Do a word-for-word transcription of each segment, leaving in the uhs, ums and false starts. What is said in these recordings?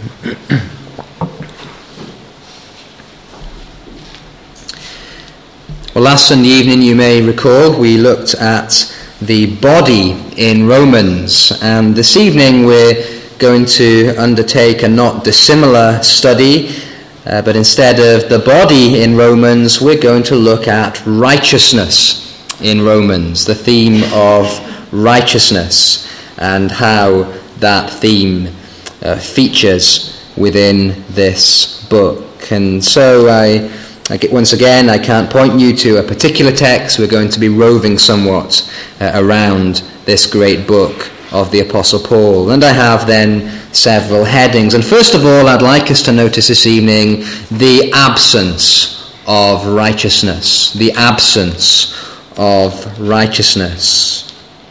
Well, last Sunday evening, you may recall, we looked at the body in Romans, and this evening we're going to undertake a not dissimilar study, uh, but instead of the body in Romans, we're going to look at righteousness in Romans, the theme of righteousness, and how that theme uh, features within this book. And so I I get, once again, I can't point you to a particular text. We're going to be roving somewhat uh, around this great book of the Apostle Paul. And I have then several headings. And first of all, I'd like us to notice this evening the absence of righteousness. The absence of righteousness.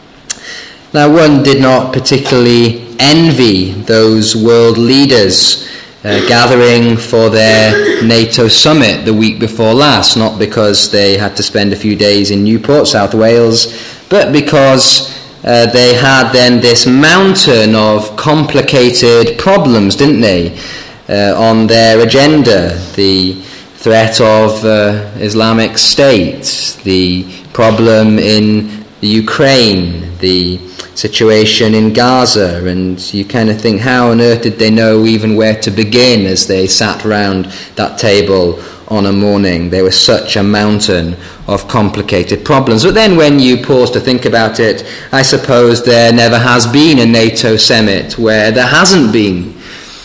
Now, one did not particularly envy those world leaders Uh, gathering for their NATO summit the week before last, not because they had to spend a few days in Newport, South Wales, but because uh, they had then this mountain of complicated problems, didn't they, uh, on their agenda. The threat of uh, Islamic State, the problem in the Ukraine, the situation in Gaza, and you kind of think, how on earth did they know even where to begin as they sat round that table on a morning? There was such a mountain of complicated problems. But then when you pause to think about it, I suppose there never has been a NATO summit where there hasn't been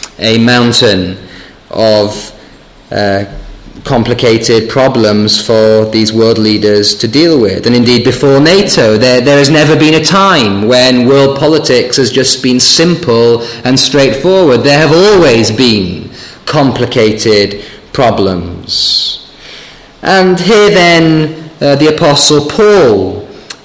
a mountain of uh, complicated problems for these world leaders to deal with. And indeed, before NATO, there, there has never been a time when world politics has just been simple and straightforward. There have always been complicated problems. And here then, uh, the Apostle Paul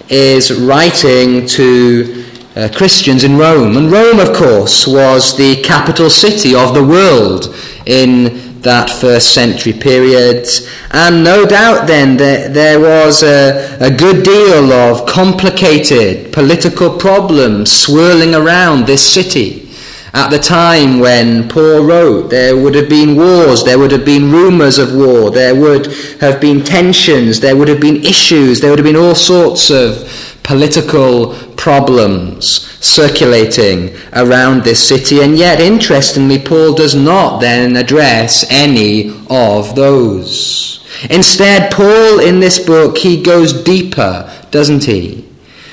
is writing to uh, Christians in Rome. And Rome, of course, was the capital city of the world in that first century period, and no doubt then there, there was a, a good deal of complicated political problems swirling around this city. At the time when Paul wrote, there would have been wars, there would have been rumours of war, there would have been tensions, there would have been issues, there would have been all sorts of political problems circulating around this city. And yet, interestingly, Paul does not then address any of those. Instead, Paul in this book, he goes deeper, doesn't he?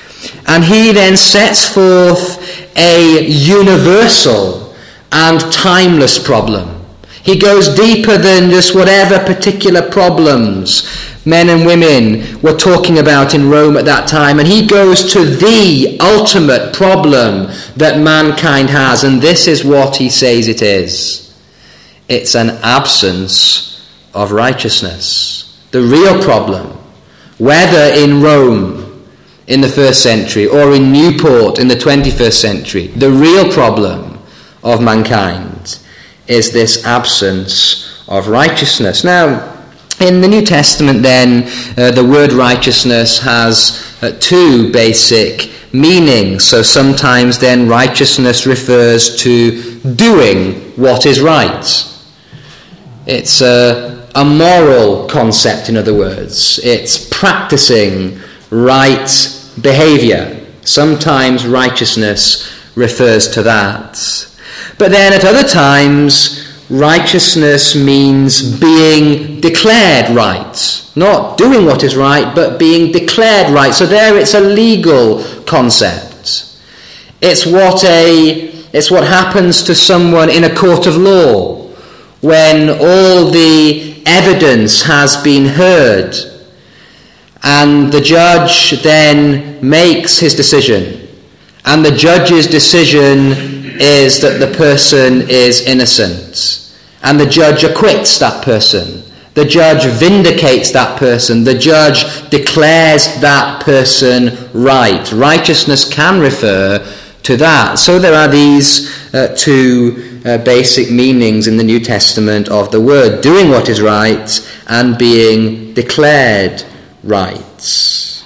And he then sets forth a universal and timeless problem. He goes deeper than just whatever particular problems men and women were talking about in Rome at that time, and he goes to the ultimate problem that mankind has, and this is what he says it is. It's an absence of righteousness. The real problem, whether in Rome in the first century or in Newport in the twenty-first century, the real problem of mankind is this absence of righteousness. Now, in the New Testament then, uh, the word righteousness has uh, two basic meanings. So sometimes then righteousness refers to doing what is right. It's a, a moral concept, in other words. It's practicing right behavior. Sometimes righteousness refers to that. But then at other times, righteousness means being declared right. Not doing what is right, but being declared right. So there it's a legal concept. It's what a it's what happens to someone in a court of law when all the evidence has been heard and the judge then makes his decision, and the judge's decision is that the person is innocent, and the judge acquits that person. The judge vindicates that person. The judge declares that person right. Righteousness can refer to that. So there are these uh, two uh, basic meanings in the New Testament of the word: doing what is right and being declared right.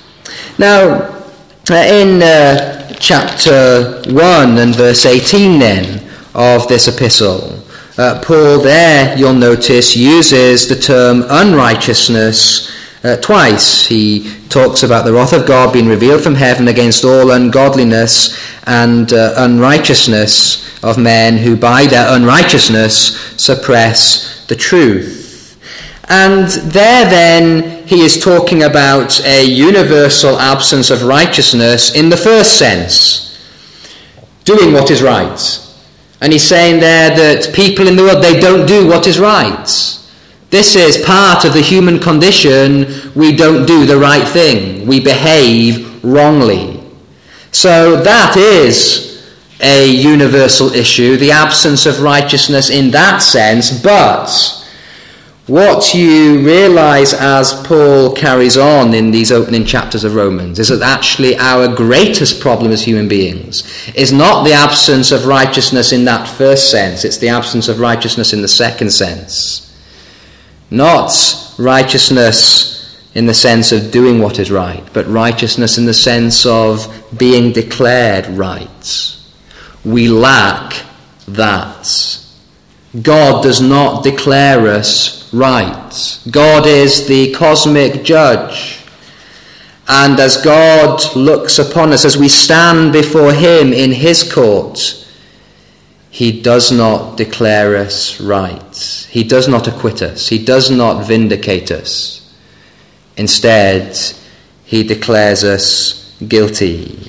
Now, uh, in uh, chapter one and verse eighteen then of this epistle. Uh, Paul there, you'll notice, uses the term unrighteousness uh, twice. He talks about the wrath of God being revealed from heaven against all ungodliness and uh, unrighteousness of men who by their unrighteousness suppress the truth. And there then he is talking about a universal absence of righteousness in the first sense, doing what is right. And he's saying there that people in the world, they don't do what is right. This is part of the human condition. We don't do the right thing. We behave wrongly. So that is a universal issue, the absence of righteousness in that sense. But what you realize as Paul carries on in these opening chapters of Romans is that actually our greatest problem as human beings is not the absence of righteousness in that first sense, it's the absence of righteousness in the second sense. Not righteousness in the sense of doing what is right, but righteousness in the sense of being declared right. We lack that. God does not declare us right. God is the cosmic judge. And as God looks upon us, as we stand before him in his court, he does not declare us right. He does not acquit us. He does not vindicate us. Instead, he declares us guilty.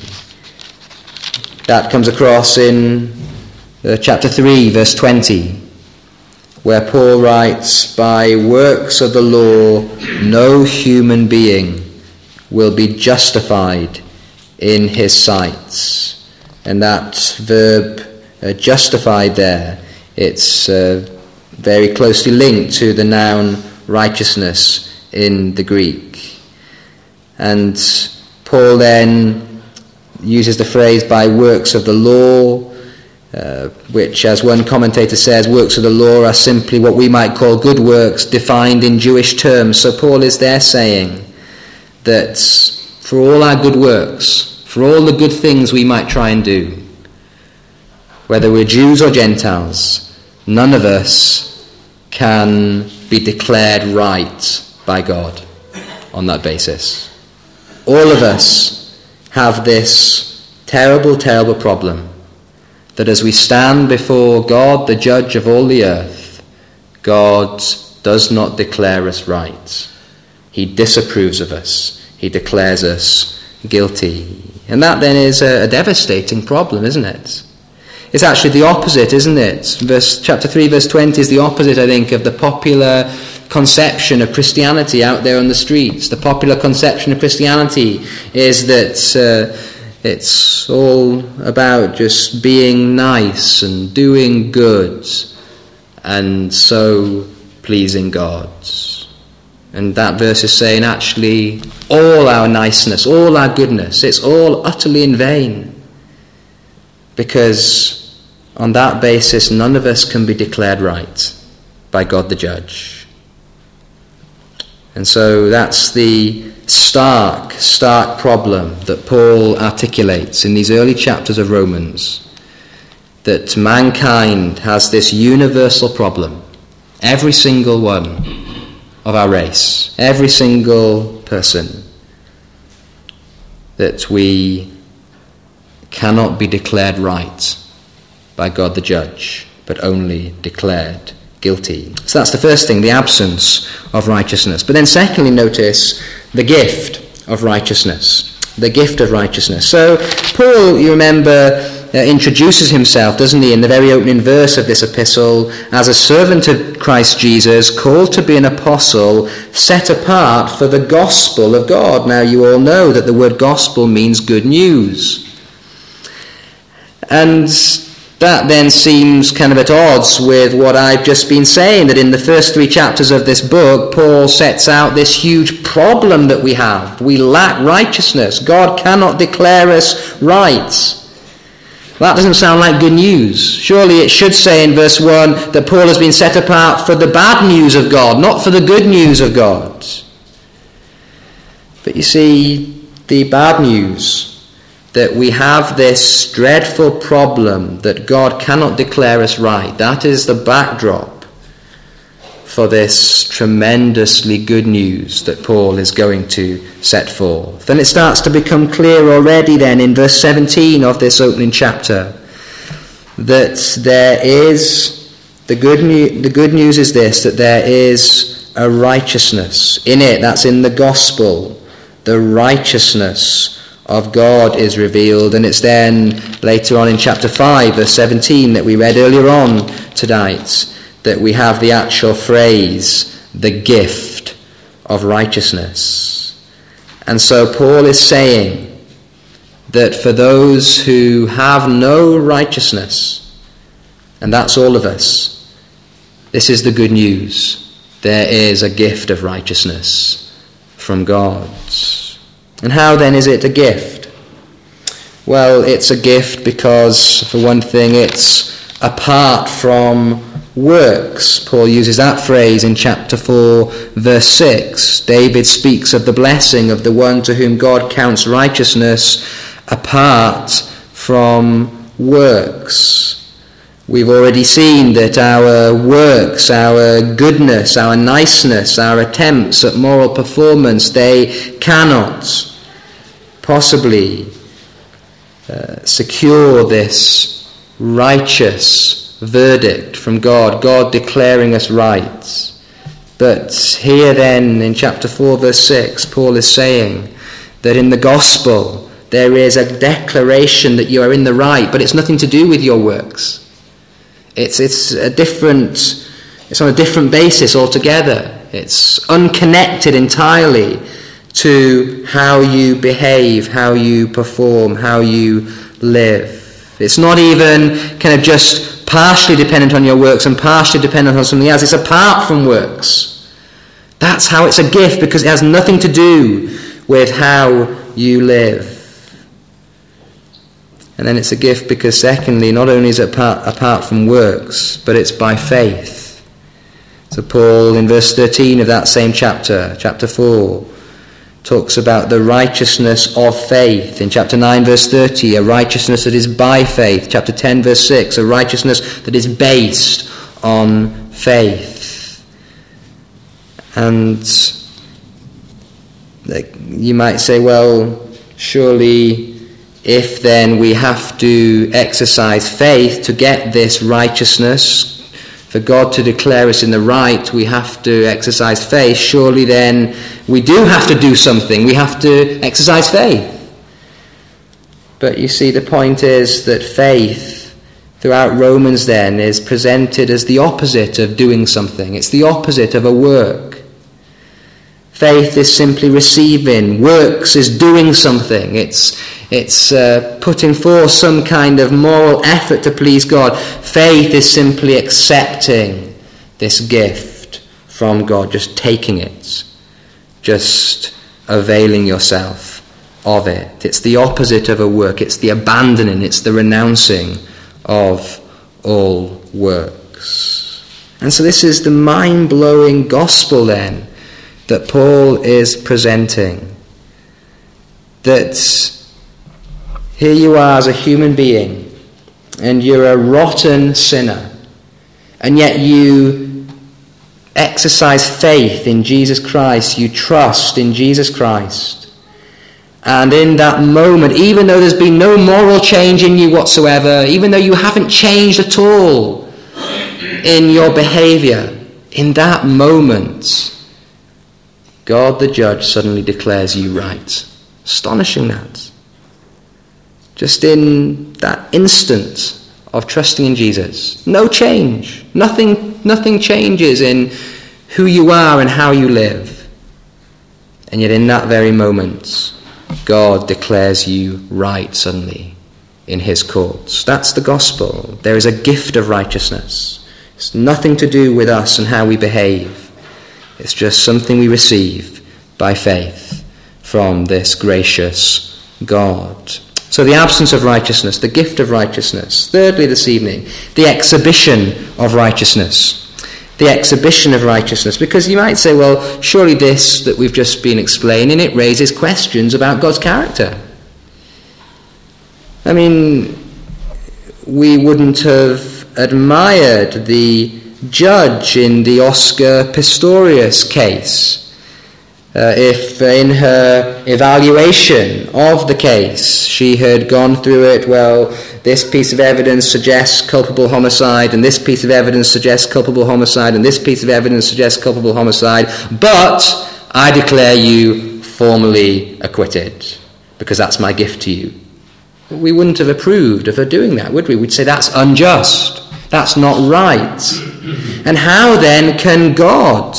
That comes across in uh, chapter three, verse twenty. Where Paul writes, by works of the law, no human being will be justified in his sight. And that verb, uh, justified there, it's uh, very closely linked to the noun righteousness in the Greek. And Paul then uses the phrase by works of the law, Uh, which, as one commentator says, works of the law are simply what we might call good works defined in Jewish terms. So Paul is there saying that for all our good works, for all the good things we might try and do, whether we're Jews or Gentiles, none of us can be declared right by God on that basis. All of us have this terrible, terrible problem that as we stand before God, the judge of all the earth, God does not declare us right. He disapproves of us. He declares us guilty. And that then is a, a devastating problem, isn't it? It's actually the opposite, isn't it? Verse, chapter three, verse twenty is the opposite, I think, of the popular conception of Christianity out there on the streets. The popular conception of Christianity is that Uh, It's all about just being nice and doing good and so pleasing God. And that verse is saying actually all our niceness, all our goodness, it's all utterly in vain. Because on that basis none of us can be declared right by God the judge. And so that's the stark, stark problem that Paul articulates in these early chapters of Romans, that mankind has this universal problem, every single one of our race, every single person, that we cannot be declared right by God the judge, but only declared guilty. So that's the first thing, the absence of righteousness. But then secondly, notice the gift of righteousness. The gift of righteousness. So Paul, you remember, uh, introduces himself, doesn't he, in the very opening verse of this epistle, as a servant of Christ Jesus, called to be an apostle, set apart for the gospel of God. Now you all know that the word gospel means good news. And that then seems kind of at odds with what I've just been saying, that in the first three chapters of this book, Paul sets out this huge problem that we have. We lack righteousness. God cannot declare us right. That doesn't sound like good news. Surely it should say in verse one that Paul has been set apart for the bad news of God, not for the good news of God. But you see, the bad news, that we have this dreadful problem that God cannot declare us right. That is the backdrop for this tremendously good news that Paul is going to set forth. And it starts to become clear already then in verse seventeen of this opening chapter that there is, the good, new, the good news is this, that there is a righteousness in it, that's in the gospel. The righteousness of God is revealed, and it's then later on in chapter five, verse seventeen, that we read earlier on tonight, that we have the actual phrase, the gift of righteousness. And so Paul is saying that for those who have no righteousness, and that's all of us, this is the good news. There is a gift of righteousness from God. And how then is it a gift? Well, it's a gift because, for one thing, it's apart from works. Paul uses that phrase in chapter four, verse six. David speaks of the blessing of the one to whom God counts righteousness apart from works. We've already seen that our works, our goodness, our niceness, our attempts at moral performance, they cannot possibly uh, secure this righteous verdict from God, God declaring us right. But here then in chapter four, verse six, Paul is saying that in the gospel there is a declaration that you are in the right, but it's nothing to do with your works. It's it's a different, it's on a different basis altogether. It's unconnected entirely to how you behave, how you perform, how you live. It's not even kind of just partially dependent on your works and partially dependent on something else. It's apart from works. That's how it's a gift, because it has nothing to do with how you live. And then it's a gift because, secondly, not only is it apart, apart from works, but it's by faith. So Paul, in verse thirteen of that same chapter, chapter four, talks about the righteousness of faith. In chapter nine, verse thirty, a righteousness that is by faith. Chapter ten, verse six, a righteousness that is based on faith. And you might say, well, surely if then we have to exercise faith to get this righteousness, for God to declare us in the right, we have to exercise faith. Surely then we do have to do something. We have to exercise faith. But you see, the point is that faith throughout Romans then is presented as the opposite of doing something. It's the opposite of a work. Faith is simply receiving. Works is doing something. It's it's uh, putting forth some kind of moral effort to please God. Faith is simply accepting this gift from God, just taking it, just availing yourself of it. It's the opposite of a work. It's the abandoning, it's the renouncing of all works. And so this is the mind-blowing gospel then that Paul is presenting. That here you are as a human being, and you're a rotten sinner, and yet you exercise faith in Jesus Christ, you trust in Jesus Christ. And in that moment, even though there's been no moral change in you whatsoever, even though you haven't changed at all in your behavior, in that moment, God the judge suddenly declares you right. Astonishing that. Just in that instant of trusting in Jesus. No change. Nothing, nothing changes in who you are and how you live. And yet in that very moment, God declares you right suddenly in his courts. That's the gospel. There is a gift of righteousness. It's nothing to do with us and how we behave. It's just something we receive by faith from this gracious God. So the absence of righteousness, the gift of righteousness. Thirdly this evening, the exhibition of righteousness. The exhibition of righteousness. Because you might say, well, surely this that we've just been explaining, it raises questions about God's character. I mean, we wouldn't have admired the judge in the Oscar Pistorius case uh, if in her evaluation of the case she had gone through it, well, this piece of evidence suggests culpable homicide, and this piece of evidence suggests culpable homicide, and this piece of evidence suggests culpable homicide, but I declare you formally acquitted, because that's my gift to you. We wouldn't have approved of her doing that, would we? We'd say that's unjust. That's not right. And how then can God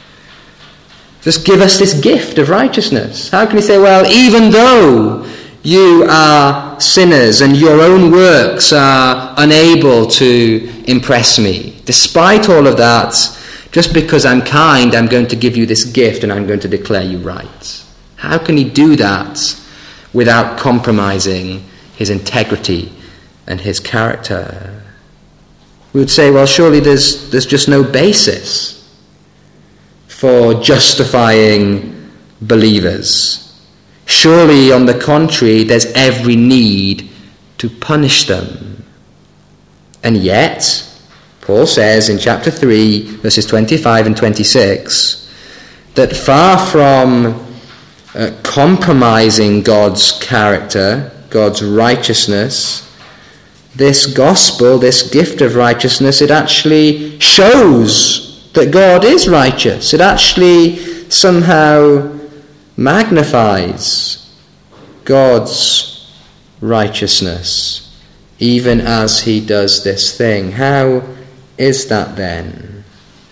just give us this gift of righteousness? How can he say, well, even though you are sinners and your own works are unable to impress me, despite all of that, just because I'm kind, I'm going to give you this gift and I'm going to declare you right? How can he do that without compromising his integrity and his character? We would say, well, surely there's there's just no basis for justifying believers. Surely, on the contrary, there's every need to punish them. And yet, Paul says in chapter three, verses twenty-five and twenty-six, that far from uh, compromising God's character, God's righteousness, this gospel, this gift of righteousness, it actually shows that God is righteous. It actually somehow magnifies God's righteousness, even as he does this thing. How is that then?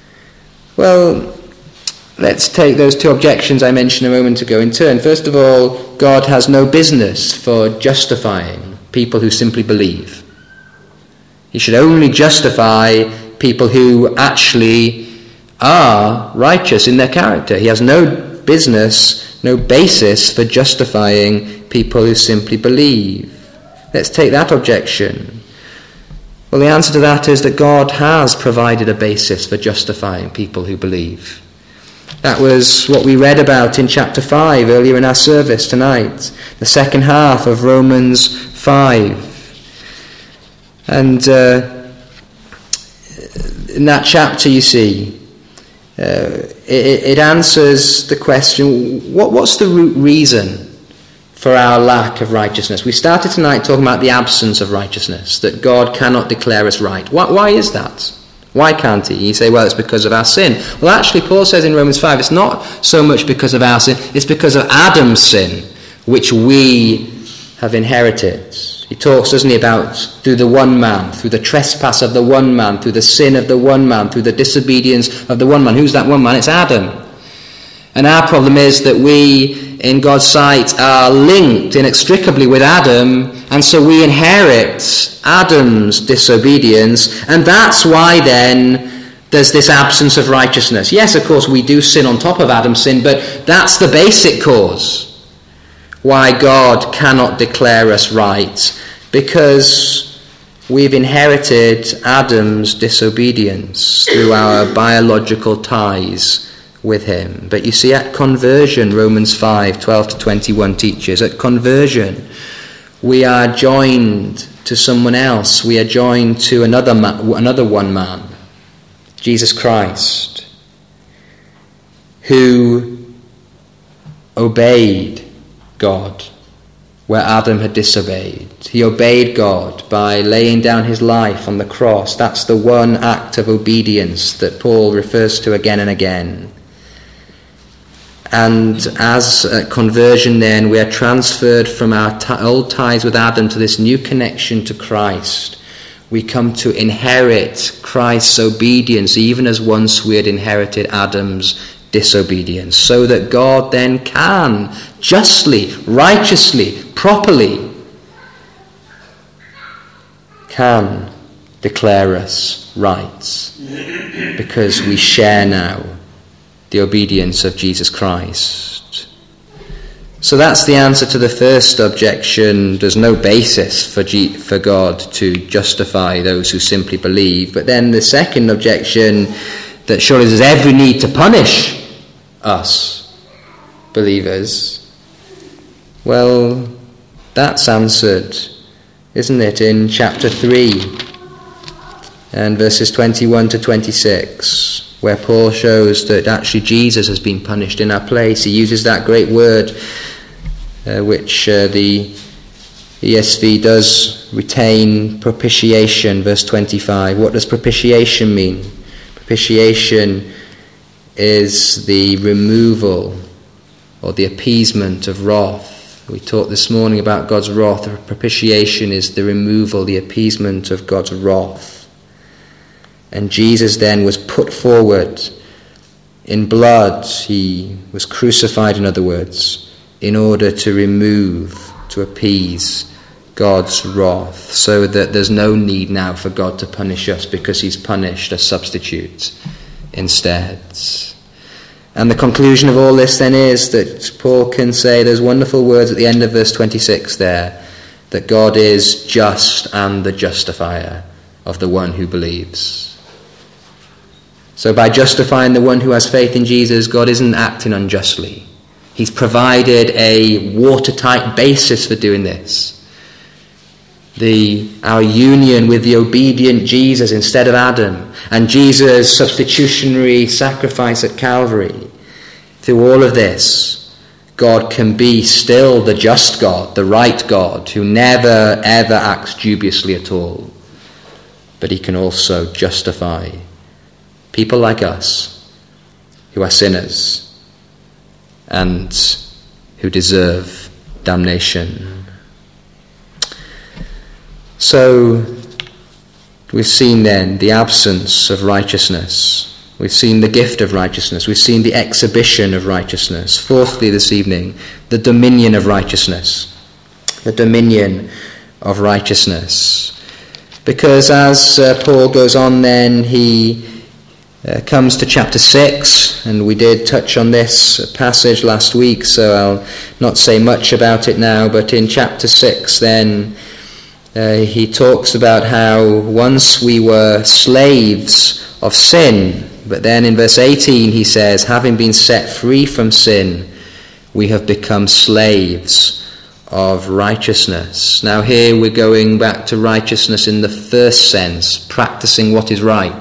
Well, let's take those two objections I mentioned a moment ago in turn. First of all, God has no business for justifying people who simply believe. He should only justify people who actually are righteous in their character. He has no business, no basis for justifying people who simply believe. Let's take that objection. Well, the answer to that is that God has provided a basis for justifying people who believe. That was what we read about in chapter five earlier in our service tonight, the second half of Romans five. And uh, in that chapter, you see, uh, it, it answers the question, what, what's the root reason for our lack of righteousness? We started tonight talking about the absence of righteousness, that God cannot declare us right. Why, why is that? Why can't he? You say, well, it's because of our sin. Well, actually, Paul says in Romans five, it's not so much because of our sin, it's because of Adam's sin, which we have inherited. He talks, doesn't he, about through the one man, through the trespass of the one man, through the sin of the one man, through the disobedience of the one man. Who's that one man? It's Adam. And our problem is that we, in God's sight, are linked inextricably with Adam, and so we inherit Adam's disobedience, and that's why then there's this absence of righteousness. Yes, of course, we do sin on top of Adam's sin, but that's the basic cause why God cannot declare us right, because we've inherited Adam's disobedience through our biological ties with him. But you see, at conversion, Romans five, twelve to twenty-one teaches, at conversion, we are joined to someone else. We are joined to another ma- another one man, Jesus Christ, who obeyed God where Adam had disobeyed. He obeyed God by laying down his life on the cross. That's the one act of obedience that Paul refers to again and again. And as at conversion then, we are transferred from our t- old ties with Adam to this new connection to Christ. We come to inherit Christ's obedience, even as once we had inherited Adam's disobedience, so that God then can justly, righteously, properly can declare us right, because we share now the obedience of Jesus Christ. So that's the answer to the first objection. There's no basis for G- for God to justify those who simply believe. But then the second objection, that surely there's every need to punish us, believers. Well, that's answered isn't it, in chapter three and verses twenty-one to twenty-six, where Paul shows that actually Jesus has been punished in our place. He uses that great word uh, which uh, the E S V does retain, propitiation, verse twenty-five. What does propitiation mean? Propitiation is the removal or the appeasement of wrath. We talked this morning about God's wrath. Propitiation is the removal, the appeasement of God's wrath. And Jesus then was put forward in blood. He was crucified, in other words, in order to remove, to appease God's wrath, so that there's no need now for God to punish us, because he's punished a substitute instead. And the conclusion of all this then is that Paul can say those wonderful words at the end of verse twenty-six there, that God is just and the justifier of the one who believes. So by justifying the one who has faith in Jesus, God isn't acting unjustly. He's provided a watertight basis for doing this. The, our union with the obedient Jesus instead of Adam, and Jesus' substitutionary sacrifice at Calvary. Through all of this, God can be still the just God, the right God, who never ever acts dubiously at all. But he can also justify people like us, who are sinners and who deserve damnation. So we've seen then the absence of righteousness. We've seen the gift of righteousness. We've seen the exhibition of righteousness. Fourthly this evening, the dominion of righteousness. The dominion of righteousness. Because as uh, Paul goes on then, he uh, comes to chapter six, and we did touch on this passage last week, so I'll not say much about it now, but in chapter six then, Uh, he talks about how once we were slaves of sin, but then in verse eighteen he says, having been set free from sin, we have become slaves of righteousness. Now here we're going back to righteousness in the first sense, practicing what is right.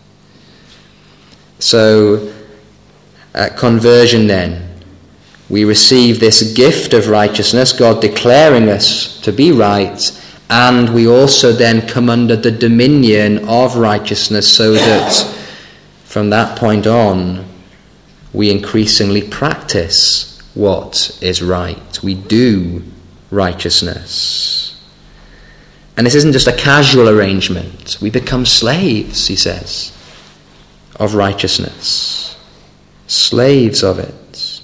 So at conversion then, we receive this gift of righteousness, God declaring us to be right, and we also then come under the dominion of righteousness, so that from that point on we increasingly practice what is right. We do righteousness. And this isn't just a casual arrangement. We become slaves, he says, of righteousness. Slaves of it.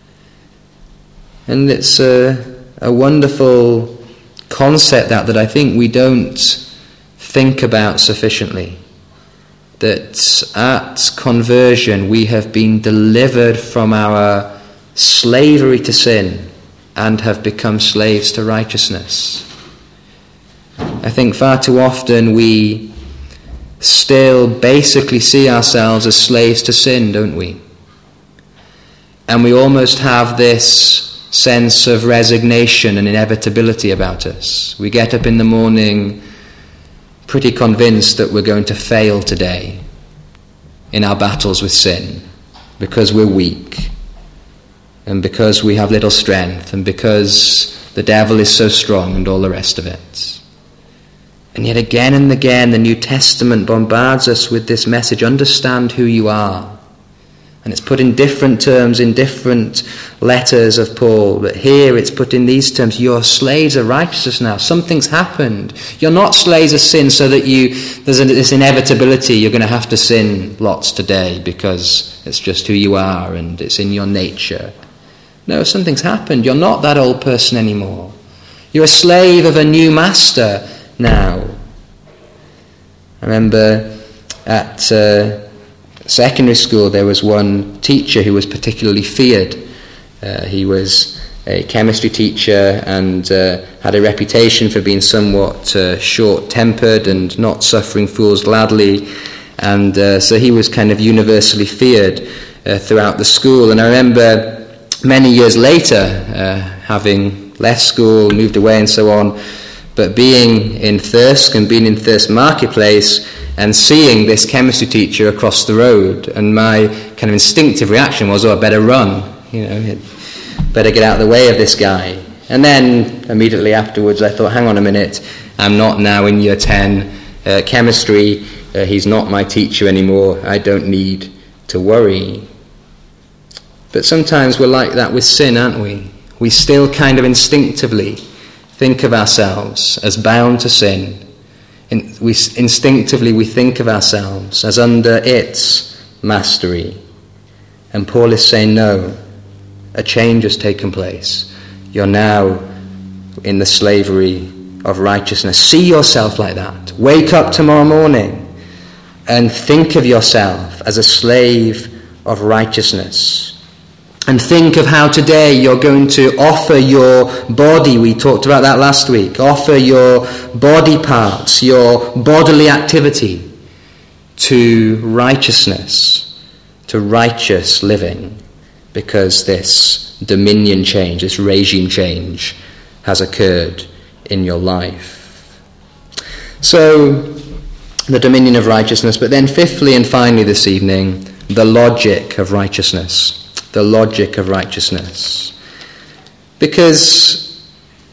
And it's a, a wonderful concept that that I think we don't think about sufficiently, that at conversion we have been delivered from our slavery to sin and have become slaves to righteousness. I think far too often we still basically see ourselves as slaves to sin, don't we? And we almost have this sense of resignation and inevitability about us. We get up in the morning pretty convinced that we're going to fail today in our battles with sin, because we're weak, and because we have little strength, and because the devil is so strong, and all the rest of it. And yet again and again the New Testament bombards us with this message: understand who you are. And it's put in different terms in different letters of Paul. But here it's put in these terms: you're slaves of righteousness now. Something's happened. You're not slaves of sin so that you there's this inevitability you're going to have to sin lots today because it's just who you are and it's in your nature. No, something's happened. You're not that old person anymore. You're a slave of a new master now. I remember at Uh, secondary school there was one teacher who was particularly feared. Uh, he was a chemistry teacher and uh, had a reputation for being somewhat uh, short-tempered and not suffering fools gladly, and uh, so he was kind of universally feared uh, throughout the school. And I remember many years later, uh, having left school, moved away and so on, But being in Thirsk and being in Thirsk Marketplace and seeing this chemistry teacher across the road, and my kind of instinctive reaction was, oh, I better run, you know, better get out of the way of this guy. And then immediately afterwards I thought, hang on a minute, I'm not now in year ten uh, chemistry, uh, he's not my teacher anymore, I don't need to worry. But sometimes we're like that with sin, aren't we? We still kind of instinctively think of ourselves as bound to sin. In, we instinctively we think of ourselves as under its mastery. And Paul is saying, no, a change has taken place. You're now in the slavery of righteousness. See yourself like that. Wake up tomorrow morning and think of yourself as a slave of righteousness. And think of how today you're going to offer your body, we talked about that last week, offer your body parts, your bodily activity to righteousness, to righteous living, because this dominion change, this regime change has occurred in your life. So, the dominion of righteousness, but then fifthly and finally this evening, the logic of righteousness. The logic of righteousness. Because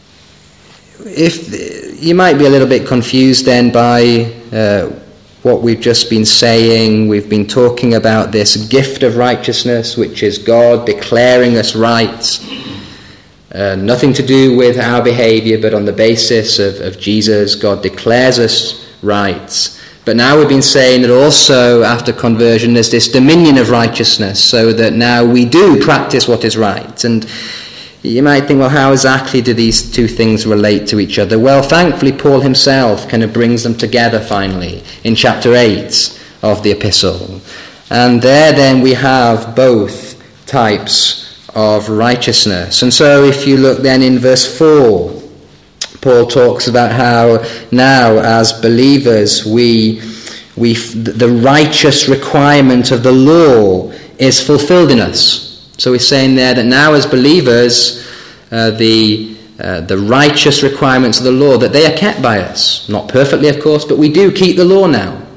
if you might be a little bit confused then by uh, what we've just been saying. We've been talking about this gift of righteousness, which is God declaring us right. Uh, nothing to do with our behavior, but on the basis of, of Jesus, God declares us right. But now we've been saying that also after conversion there's this dominion of righteousness, so that now we do practice what is right. And you might think, well, how exactly do these two things relate to each other? Well, thankfully Paul himself kind of brings them together finally in chapter eight of the epistle. And there then we have both types of righteousness. And so if you look then in verse four, Paul talks about how now as believers we we the righteous requirement of the law is fulfilled in us. So he's saying there that now as believers uh, the uh, the righteous requirements of the law, that they are kept by us. Not perfectly, of course, but we do keep the law now.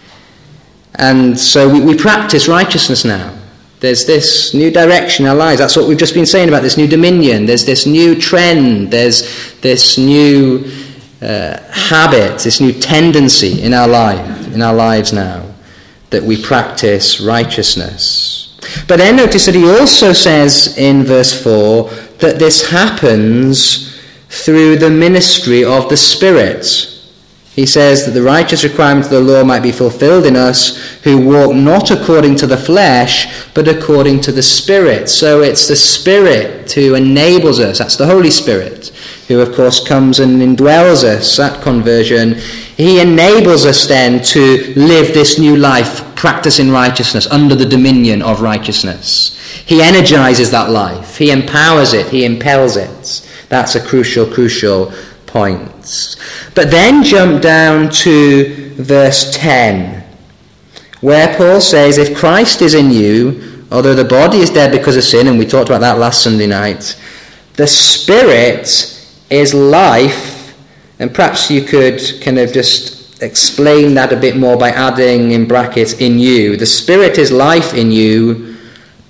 And so we, we practice righteousness now. There's this new direction in our lives. That's what we've just been saying about this new dominion. There's this new trend. There's this new uh, habit, this new tendency in our life, in our lives now, that we practice righteousness. But then notice that he also says in verse four that this happens through the ministry of the Spirit. He says that the righteous requirements of the law might be fulfilled in us who walk not according to the flesh, but according to the Spirit. So it's the Spirit who enables us. That's the Holy Spirit, who of course comes and indwells us at conversion. He enables us then to live this new life, practicing righteousness under the dominion of righteousness. He energizes that life. He empowers it. He impels it. That's a crucial, crucial point. But then jump down to verse ten, where Paul says, if Christ is in you, although the body is dead because of sin, and we talked about that last Sunday night, the Spirit is life. And perhaps you could kind of just explain that a bit more by adding in brackets, in you. The Spirit is life in you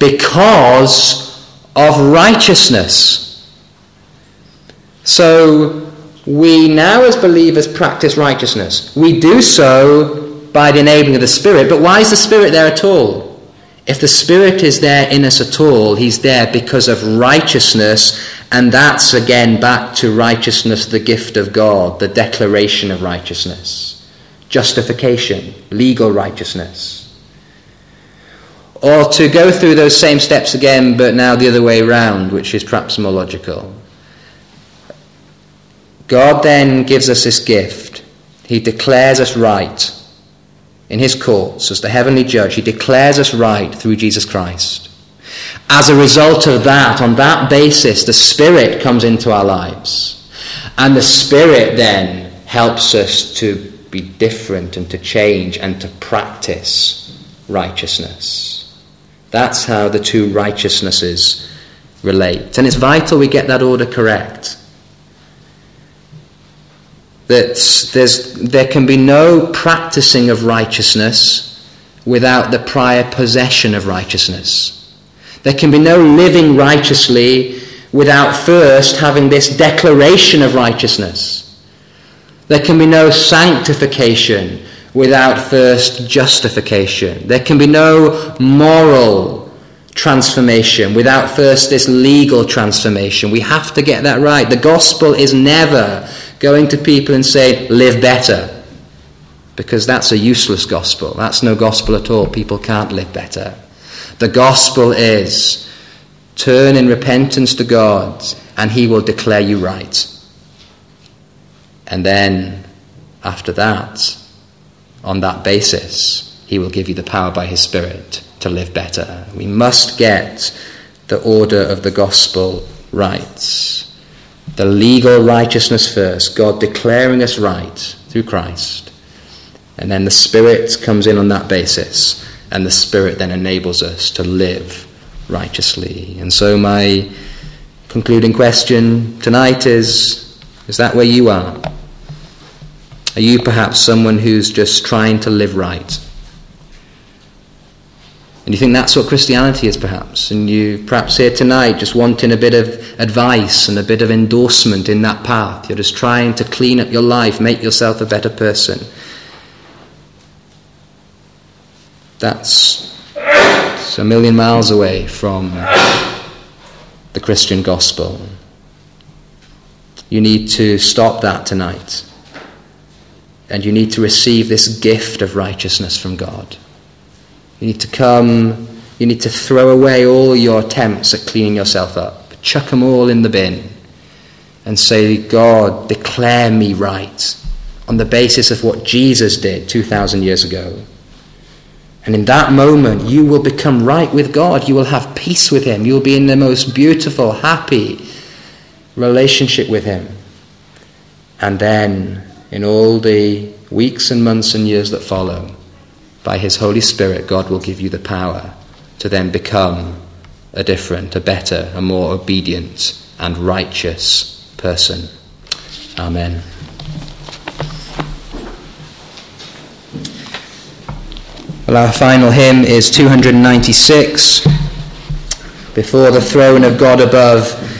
because of righteousness. So we now as believers practice righteousness. We do so by the enabling of the Spirit. But why is the Spirit there at all? If the Spirit is there in us at all, he's there because of righteousness. And that's again back to righteousness, the gift of God, the declaration of righteousness. Justification, legal righteousness. Or to go through those same steps again, but now the other way around, which is perhaps more logical. God then gives us this gift. He declares us right in his courts as the heavenly judge. He declares us right through Jesus Christ. As a result of that, on that basis, the Spirit comes into our lives. And the Spirit then helps us to be different and to change and to practice righteousness. That's how the two righteousnesses relate. And it's vital we get that order correct. that there's, there can be no practicing of righteousness without the prior possession of righteousness. There can be no living righteously without first having this declaration of righteousness. There can be no sanctification without first justification. There can be no moral transformation without first this legal transformation. We have to get that right. The gospel is never going to people and saying, live better, because that's a useless gospel. That's no gospel at all. People can't live better. The gospel is, turn in repentance to God and he will declare you right. And then after that, on that basis, he will give you the power by his Spirit to live better. We must get the order of the gospel right. The legal righteousness first, God declaring us right through Christ. And then the Spirit comes in on that basis, and the Spirit then enables us to live righteously. And so my concluding question tonight is, is that where you are? Are you perhaps someone who's just trying to live right? And you think that's what Christianity is, perhaps, and you perhaps here tonight just wanting a bit of advice and a bit of endorsement in that path. You're just trying to clean up your life, make yourself a better person. That's, that's a million miles away from the Christian gospel. You need to stop that tonight. And you need to receive this gift of righteousness from God. You need to come, you need to throw away all your attempts at cleaning yourself up. Chuck them all in the bin and say, God, declare me right on the basis of what Jesus did two thousand years ago. And in that moment, you will become right with God. You will have peace with him. You will be in the most beautiful, happy relationship with him. And then, in all the weeks and months and years that follow, by his Holy Spirit, God will give you the power to then become a different, a better, a more obedient and righteous person. Amen. Well, our final hymn is two hundred ninety-six, Before the Throne of God Above.